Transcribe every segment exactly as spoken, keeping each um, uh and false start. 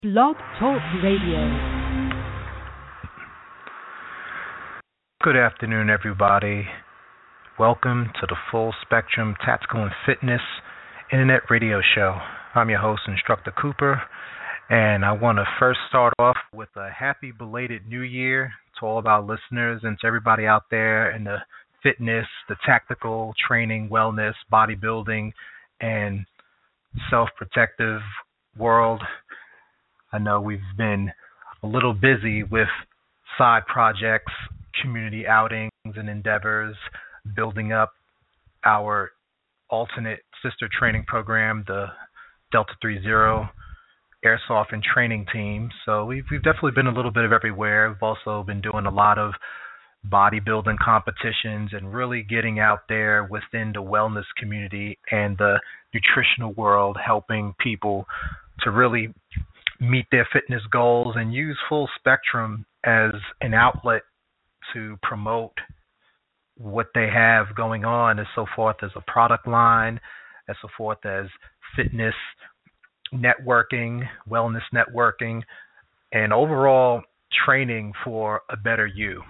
Blog Talk Radio. Good afternoon, everybody. Welcome to the Full Spectrum Tactical and Fitness Internet Radio Show. I'm your host, Instructor Cooper, and I want to first start off with a happy belated New Year to all of our listeners and to everybody out there in the fitness, the tactical, training, wellness, bodybuilding, and self-protective world. I know we've been a little busy with side projects, community outings and endeavors, building up our alternate sister training program, the Delta three zero Airsoft and Training Team. So we've, we've definitely been a little bit of everywhere. We've also been doing a lot of bodybuilding competitions and really getting out there within the wellness community and the nutritional world, helping people to really meet their fitness goals and use Full Spectrum as an outlet to promote what they have going on as so forth as a product line, as so forth as fitness networking, wellness networking, and overall training for a better you.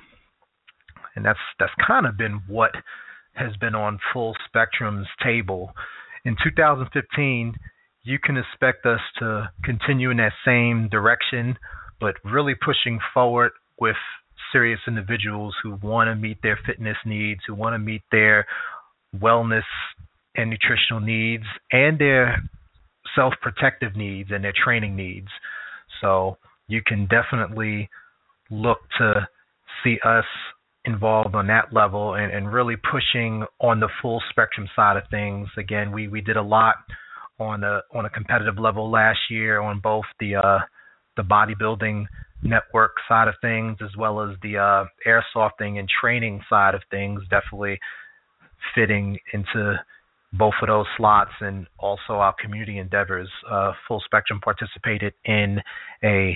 And that's that's kind of been what has been on Full Spectrum's table. In two thousand fifteen, you can expect us to continue in that same direction, but really pushing forward with serious individuals who want to meet their fitness needs, who want to meet their wellness and nutritional needs, and their self-protective needs and their training needs. So you can definitely look to see us involved on that level and, and really pushing on the full spectrum side of things. Again, we, we did a lot on a on a competitive level last year on both the uh, the bodybuilding network side of things as well as the uh, airsofting and training side of things, definitely fitting into both of those slots, and also our community endeavors. Uh, Full Spectrum participated in a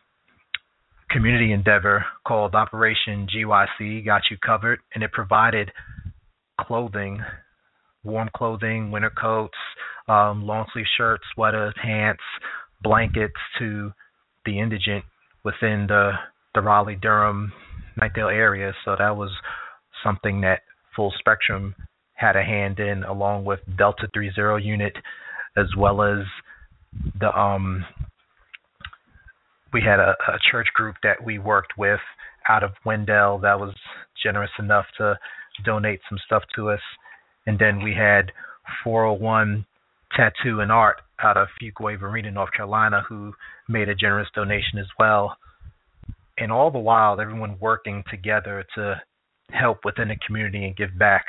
community endeavor called Operation G Y C, Got You Covered, and it provided clothing, warm clothing, winter coats, um, long sleeve shirts, sweaters, pants, blankets to the indigent within the, the Raleigh-Durham, Knightdale area. So that was something that Full Spectrum had a hand in, along with Delta three zero unit, as well as the um we had a, a church group that we worked with out of Wendell that was generous enough to donate some stuff to us. And then we had four oh one Tattoo and Art out of Fuquay Varina, North Carolina, who made a generous donation as well. And all the while, everyone working together to help within the community and give back.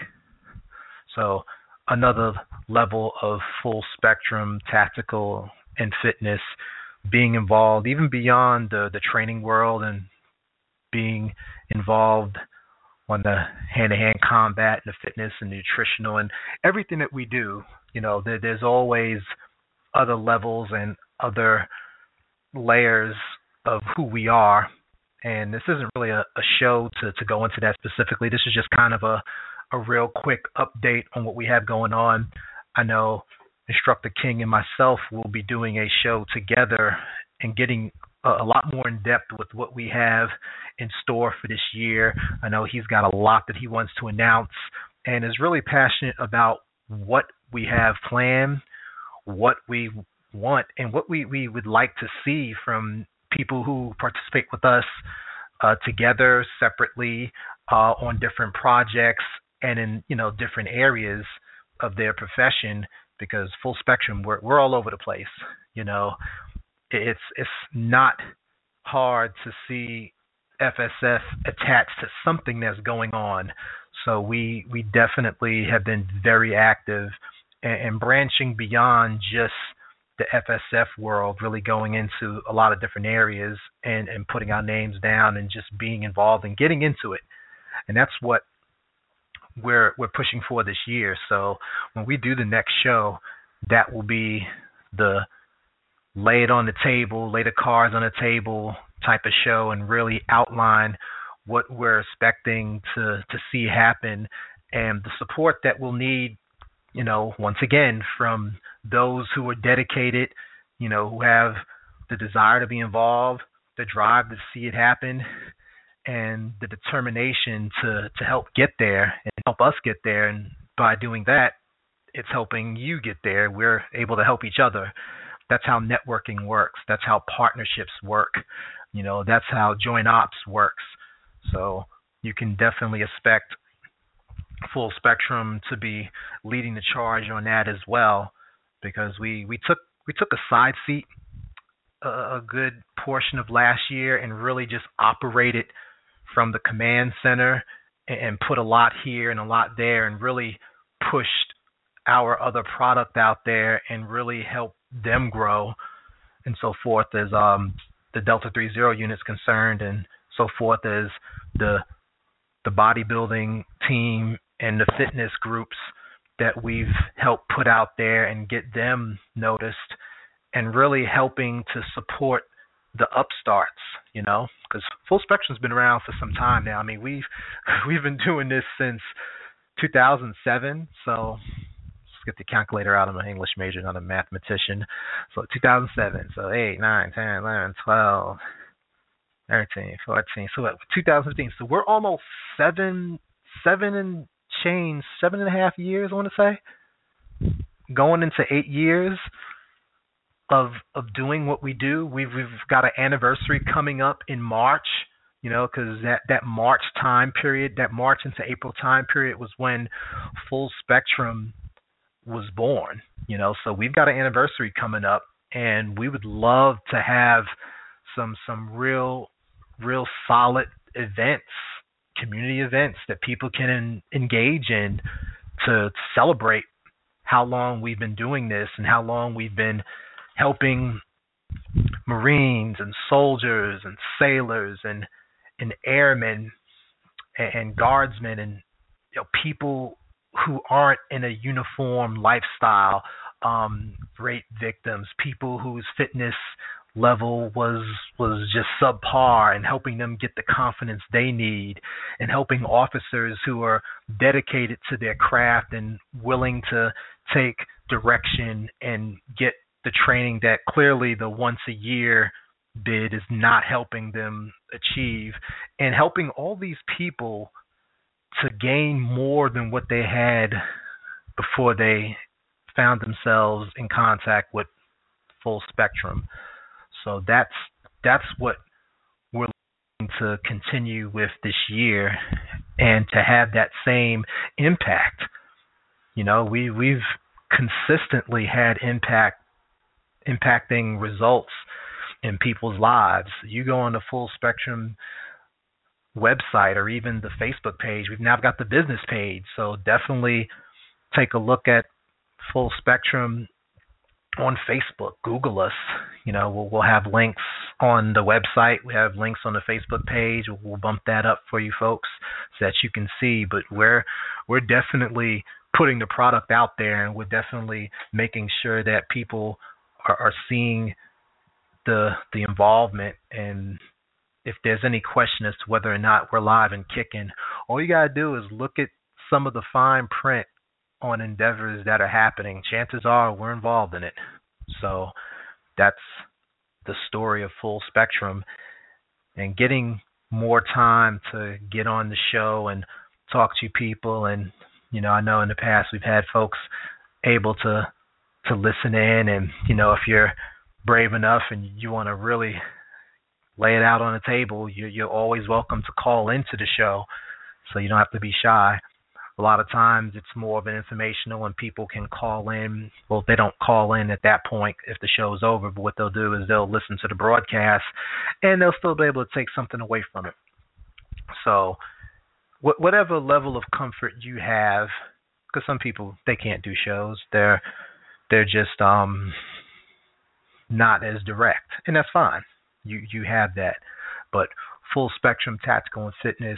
So another level of full spectrum tactical and fitness, being involved even beyond the, the training world and being involved on the hand-to-hand combat and the fitness and nutritional and everything that we do. You know, there, there's always other levels and other layers of who we are. And this isn't really a, a show to, to go into that specifically. This is just kind of a, a real quick update on what we have going on. I know Instructor King and myself will be doing a show together and getting a, a lot more in depth with what we have in store for this year. I know he's got a lot that he wants to announce and is really passionate about what we have planned, what we want, and what we, we would like to see from people who participate with us uh, together, separately, uh, on different projects and in, you know, different areas of their profession, because Full Spectrum, we're, we're all over the place. You know, it's it's not hard to see F S F attached to something that's going on. So we we definitely have been very active and, and branching beyond just the F S F world, really going into a lot of different areas and, and putting our names down and just being involved and getting into it. And that's what we're we're pushing for this year. So when we do the next show, that will be the lay it on the table, lay the cards on the table type of show, and really outline what we're expecting to, to see happen and the support that we'll need, you know, once again, from those who are dedicated, you know, who have the desire to be involved, the drive to see it happen, and the determination to, to help get there and help us get there. And by doing that, it's helping you get there. We're able to help each other. That's how networking works. That's how partnerships work. You know, that's how joint ops works. So you can definitely expect Full Spectrum to be leading the charge on that as well, because we, we took we took a side seat a, a good portion of last year and really just operated from the command center and, and put a lot here and a lot there and really pushed our other product out there and really helped them grow and so forth as um, the Delta three zero unit's concerned, and so forth as the the bodybuilding team and the fitness groups that we've helped put out there and get them noticed, and really helping to support the upstarts, you know, because Full Spectrum's been around for some time now. I mean, we've we've been doing this since two thousand seven, so let's get the calculator out. I'm an English major, not a mathematician. So two thousand seven, so eight, nine, ten, eleven, twelve, thirteen, fourteen, so what, two thousand fifteen. So we're almost seven, seven and change, seven and a half years, I want to say, going into eight years of of doing what we do. We've we've got an anniversary coming up in March, you know, because that, that March time period, that March into April time period was when Full Spectrum was born, you know. So we've got an anniversary coming up, and we would love to have some some real real solid events, community events that people can in, engage in to celebrate how long we've been doing this and how long we've been helping Marines and soldiers and sailors and and airmen and, and guardsmen and, you know, people who aren't in a uniform lifestyle, um, rape victims, people whose fitness level was was just subpar, and helping them get the confidence they need, and helping officers who are dedicated to their craft and willing to take direction and get the training that clearly the once a year bid is not helping them achieve, and helping all these people to gain more than what they had before they found themselves in contact with Full Spectrum. So that's that's what we're looking to continue with this year, and to have that same impact. You know, we we've consistently had impact impacting results in people's lives. You go on the Full Spectrum website or even the Facebook page. We've now got the business page, so definitely take a look at Full Spectrum on Facebook. Google us. You know, we'll, we'll have links on the website. We have links on the Facebook page. We'll bump that up for you folks so that you can see. But we're we're definitely putting the product out there, and we're definitely making sure that people are, are seeing the the involvement. And if there's any question as to whether or not we're live and kicking, all you got to do is look at some of the fine print on endeavors that are happening. Chances are we're involved in it. So that's the story of Full Spectrum, and getting more time to get on the show and talk to people. And, you know, I know in the past we've had folks able to to listen in, and, you know, if you're brave enough and you want to really lay it out on the table, you, you're always welcome to call into the show, so you don't have to be shy. A lot of times it's more of an informational, and people can call in. Well, they don't call in at that point if the show's over, but what they'll do is they'll listen to the broadcast, and they'll still be able to take something away from it. So wh- whatever level of comfort you have, because some people, they can't do shows. They're they're just um, not as direct, and that's fine. You you have that. But Full Spectrum Tactical and Fitness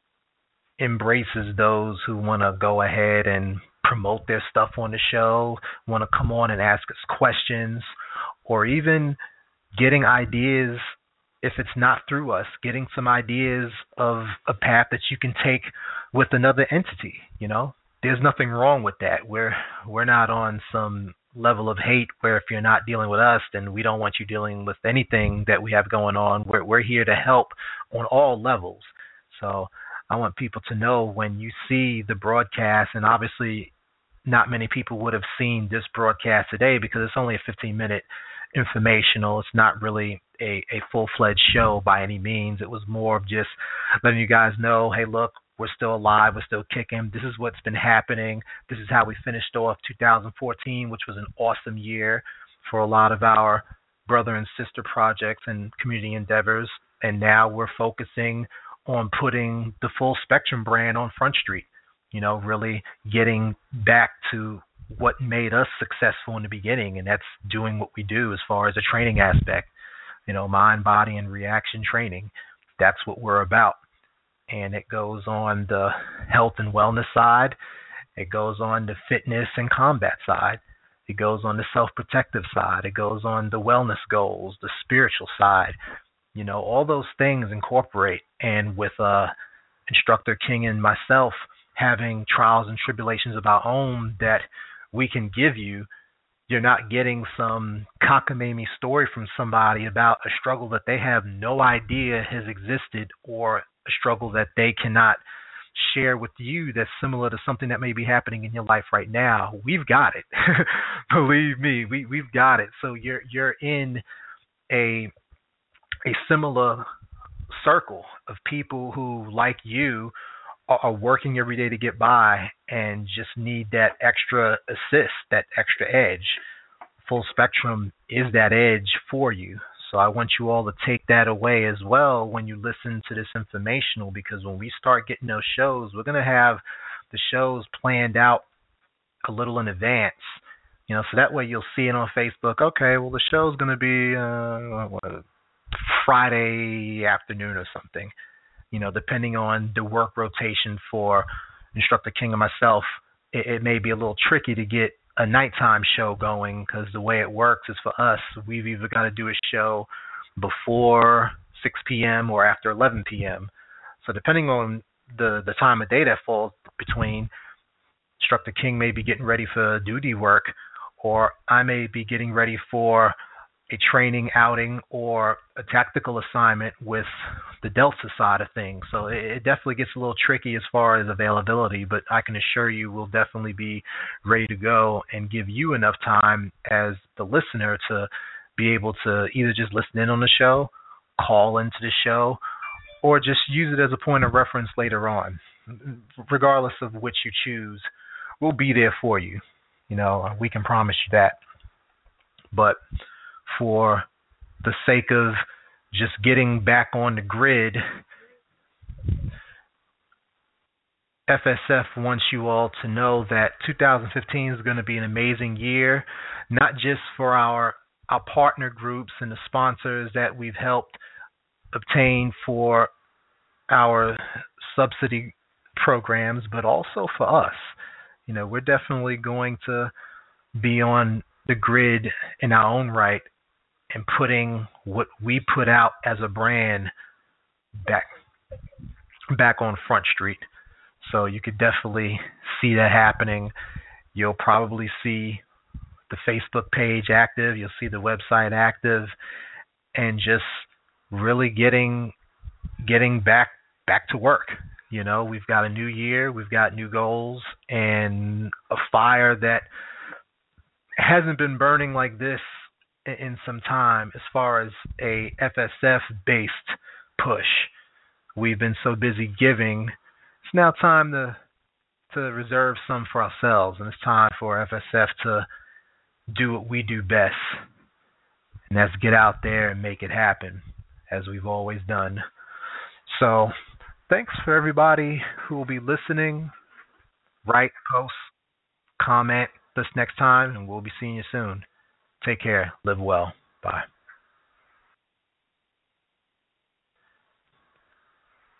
embraces those who want to go ahead and promote their stuff on the show, want to come on and ask us questions, or even getting ideas, if it's not through us, getting some ideas of a path that you can take with another entity. You know, there's nothing wrong with that. We're we're not on some level of hate where if you're not dealing with us, then we don't want you dealing with anything that we have going on. We're, we're here to help on all levels. So I want people to know when you see the broadcast, and obviously not many people would have seen this broadcast today because it's only a fifteen minute informational. It's not really a, a full-fledged show by any means. It was more of just letting you guys know, hey, look, we're still alive. We're still kicking. This is what's been happening. This is how we finished off two thousand fourteen, which was an awesome year for a lot of our brother and sister projects and community endeavors. And now we're focusing on putting the Full Spectrum brand on Front Street, you know, really getting back to what made us successful in the beginning, and that's doing what we do as far as the training aspect, you know, mind, body, and reaction training. That's what we're about. And it goes on the health and wellness side. It goes on the fitness and combat side. It goes on the self-protective side. It goes on the wellness goals, the spiritual side. You know, all those things incorporate. And with uh, Instructor King and myself having trials and tribulations of our own that we can give you, you're not getting some cockamamie story from somebody about a struggle that they have no idea has existed, or a struggle that they cannot share with you that's similar to something that may be happening in your life right now. We've got it. Believe me, we, we've got it. So you're you're in a a similar circle of people who, like you, are working every day to get by and just need that extra assist, that extra edge. Full Spectrum is that edge for you. So I want you all to take that away as well when you listen to this informational, because when we start getting those shows, we're going to have the shows planned out a little in advance. You know, so that way you'll see it on Facebook. Okay, well, the show's going to be uh, what, Friday afternoon or something. You know, depending on the work rotation for Instructor King and myself, it, it may be a little tricky to get a nighttime show going, because the way it works is for us, we've either got to do a show before six p.m. or after eleven p.m. So depending on the, the time of day that falls between, Instructor King may be getting ready for duty work, or I may be getting ready for a training outing or a tactical assignment with the Delta side of things. So it, it definitely gets a little tricky as far as availability, but I can assure you we'll definitely be ready to go and give you enough time as the listener to be able to either just listen in on the show, call into the show, or just use it as a point of reference later on. Regardless of which you choose, we'll be there for you. You know, we can promise you that. But for the sake of just getting back on the grid, F S F wants you all to know that two thousand fifteen is going to be an amazing year, not just for our, our partner groups and the sponsors that we've helped obtain for our subsidy programs, but also for us. You know, we're definitely going to be on the grid in our own right and putting what we put out as a brand back back on Front Street. So you could definitely see that happening. You'll probably see the Facebook page active. You'll see the website active, and just really getting getting back back to work. You know, we've got a new year, we've got new goals, and a fire that hasn't been burning like this in, in some time as far as a F S F-based push. We've been so busy giving. It's now time to to reserve some for ourselves, and it's time for F S F to do what we do best, and that's get out there and make it happen, as we've always done. So thanks for everybody who will be listening. Write, post, comment this next time, and we'll be seeing you soon. Take care. Live well. Bye.